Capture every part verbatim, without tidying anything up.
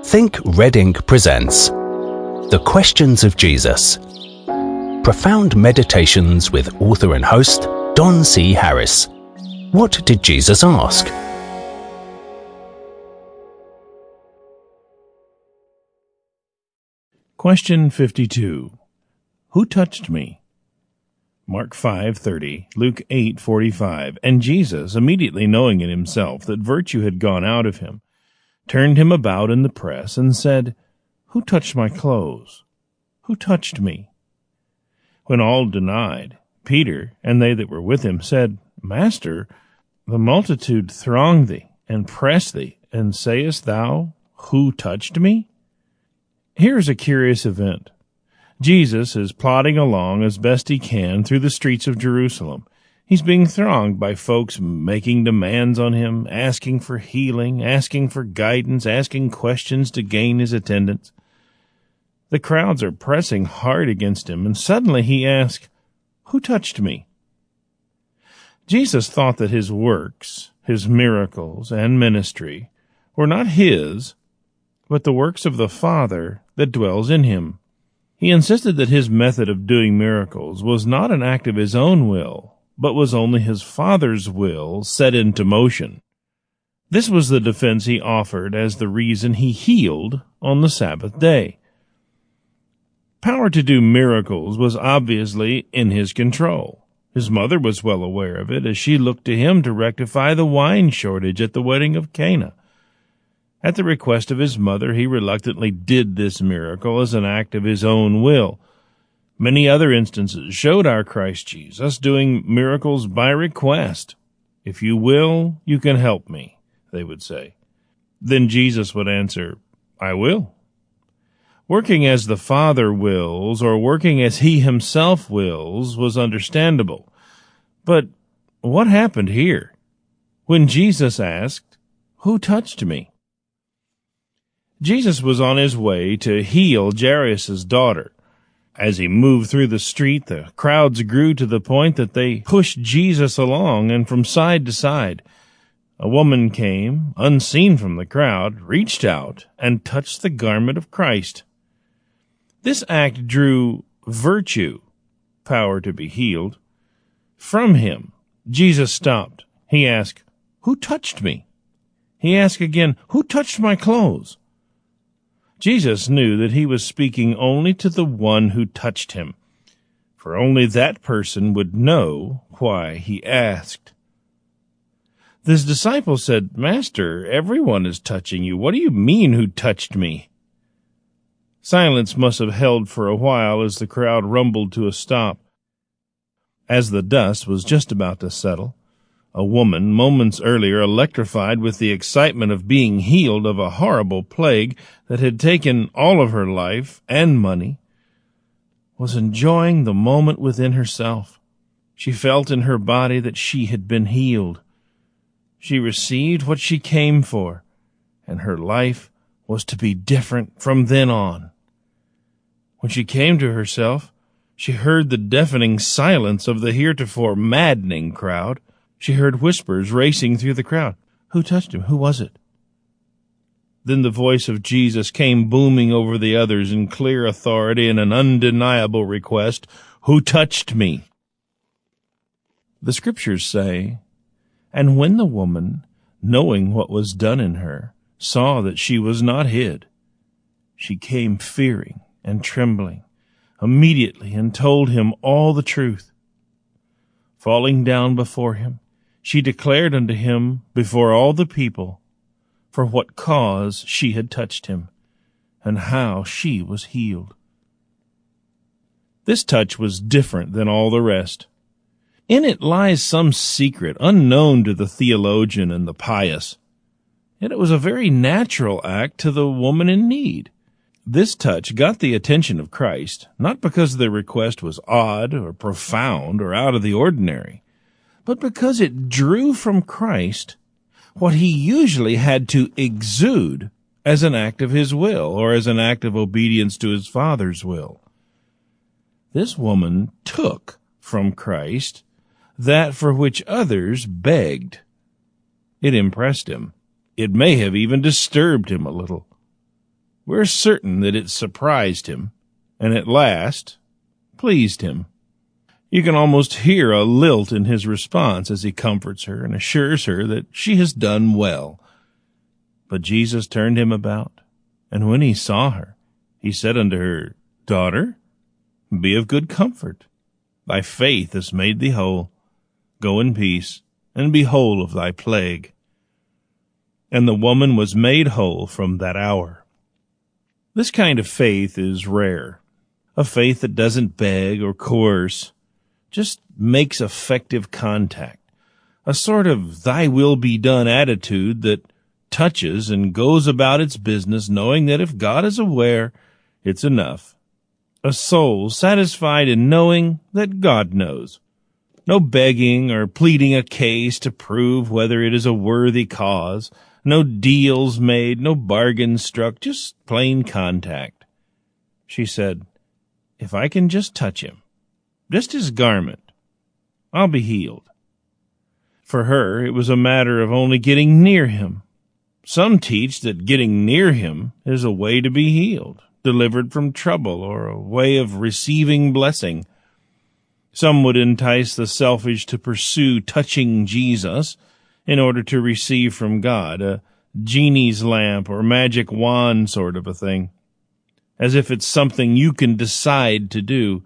Think Red Ink presents The Questions of Jesus. Profound meditations with author and host Don C. Harris. What did Jesus ask? Question fifty-two. Who touched me? Mark five thirty, Luke eight forty-five. And Jesus, immediately knowing in himself that virtue had gone out of him, turned him about in the press and said, Who touched my clothes? Who touched me? When all denied, Peter and they that were with him said, Master, the multitude throng thee and press thee, and sayest thou, Who touched me? Here is a curious event. Jesus is plodding along as best he can through the streets of Jerusalem. He's being thronged by folks making demands on him, asking for healing, asking for guidance, asking questions to gain his attendance. The crowds are pressing hard against him, and suddenly he asks, Who touched me? Jesus thought that his works, his miracles, and ministry were not his, but the works of the Father that dwells in him. He insisted that his method of doing miracles was not an act of his own will, but was only his Father's will set into motion. This was the defense he offered as the reason he healed on the Sabbath day. Power to do miracles was obviously in his control. His mother was well aware of it as she looked to him to rectify the wine shortage at the wedding of Cana. At the request of his mother, he reluctantly did this miracle as an act of his own will. Many other instances showed our Christ Jesus doing miracles by request. If you will, you can help me, they would say. Then Jesus would answer, I will. Working as the Father wills, or working as he himself wills, was understandable. But what happened here? When Jesus asked, Who touched me? Jesus was on his way to heal Jairus' daughter. As he moved through the street, the crowds grew to the point that they pushed Jesus along, and from side to side, a woman came, unseen from the crowd, reached out, and touched the garment of Christ. This act drew virtue, power to be healed, from him. Jesus stopped. He asked, Who touched me? He asked again, Who touched my clothes? Jesus knew that he was speaking only to the one who touched him, for only that person would know why he asked. His disciples said, Master, everyone is touching you. What do you mean, who touched me? Silence must have held for a while as the crowd rumbled to a stop. As the dust was just about to settle, a woman, moments earlier electrified with the excitement of being healed of a horrible plague that had taken all of her life and money, was enjoying the moment within herself. She felt in her body that she had been healed. She received what she came for, and her life was to be different from then on. When she came to herself, she heard the deafening silence of the heretofore maddening crowd. She heard whispers racing through the crowd. Who touched him? Who was it? Then the voice of Jesus came booming over the others in clear authority and an undeniable request. Who touched me? The scriptures say, And when the woman, knowing what was done in her, saw that she was not hid, she came fearing and trembling immediately and told him all the truth. Falling down before him, she declared unto him before all the people for what cause she had touched him, and how she was healed. This touch was different than all the rest. In it lies some secret unknown to the theologian and the pious. Yet it was a very natural act to the woman in need. This touch got the attention of Christ, not because the request was odd or profound or out of the ordinary, but because it drew from Christ what he usually had to exude as an act of his will or as an act of obedience to his Father's will. This woman took from Christ that for which others begged. It impressed him. It may have even disturbed him a little. we're certain that it surprised him, and at last pleased him. You can almost hear a lilt in his response as he comforts her and assures her that she has done well. But Jesus turned him about, and when he saw her, he said unto her, Daughter, be of good comfort. Thy faith has made thee whole. Go in peace, and be whole of thy plague. And the woman was made whole from that hour. This kind of faith is rare. A faith that doesn't beg or coerce, just makes effective contact. A sort of thy will be done attitude that touches and goes about its business knowing that if God is aware, it's enough. A soul satisfied in knowing that God knows. No begging or pleading a case to prove whether it is a worthy cause. No deals made, no bargains struck, just plain contact. She said, If I can just touch him, just his garment, I'll be healed. For her, it was a matter of only getting near him. Some teach that getting near him is a way to be healed, delivered from trouble, or a way of receiving blessing. Some would entice the selfish to pursue touching Jesus in order to receive from God, a genie's lamp or magic wand sort of a thing, as if it's something you can decide to do.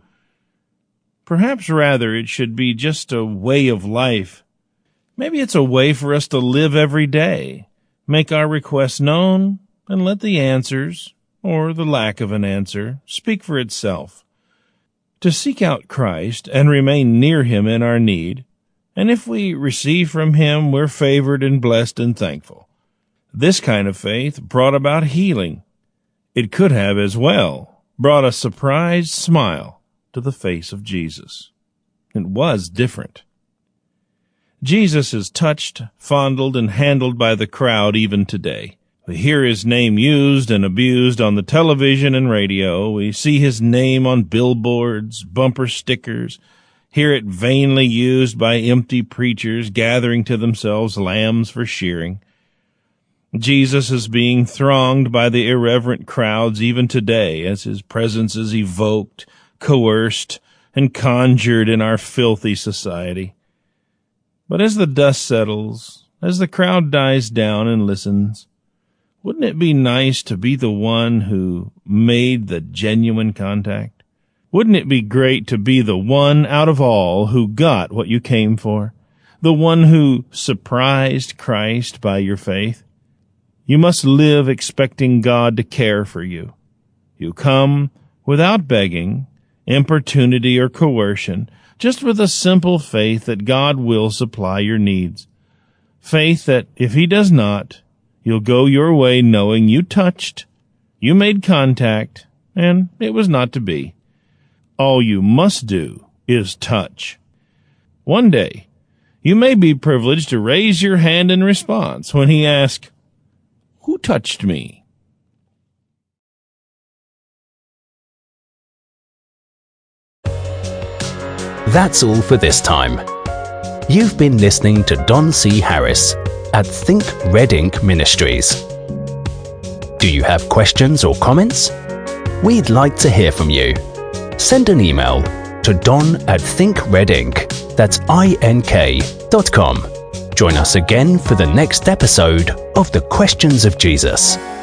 Perhaps rather it should be just a way of life. Maybe it's a way for us to live every day, make our requests known, and let the answers, or the lack of an answer, speak for itself. To seek out Christ and remain near him in our need, and if we receive from him, we're favored and blessed and thankful. This kind of faith brought about healing. It could have as well brought a surprised smile to the face of Jesus. It was different. Jesus is touched, fondled, and handled by the crowd even today. We hear his name used and abused on the television and radio. We see his name on billboards, bumper stickers, hear it vainly used by empty preachers gathering to themselves lambs for shearing. Jesus is being thronged by the irreverent crowds even today as his presence is evoked, coerced, and conjured in our filthy society. But as the dust settles, as the crowd dies down and listens, wouldn't it be nice to be the one who made the genuine contact? Wouldn't it be great to be the one out of all who got what you came for? The one who surprised Christ by your faith? You must live expecting God to care for you. You come without begging, importunity, or coercion, just with a simple faith that God will supply your needs. Faith that, if he does not, you'll go your way knowing you touched, you made contact, and it was not to be. All you must do is touch. One day, you may be privileged to raise your hand in response when he asks, Who touched me? That's all for this time. You've been listening to Don C. Harris at Think Red Ink Ministries. Do you have questions or comments? We'd like to hear from you. Send an email to don at thinkredink, that's I N K, dot com. Join us again for the next episode of The Questions of Jesus.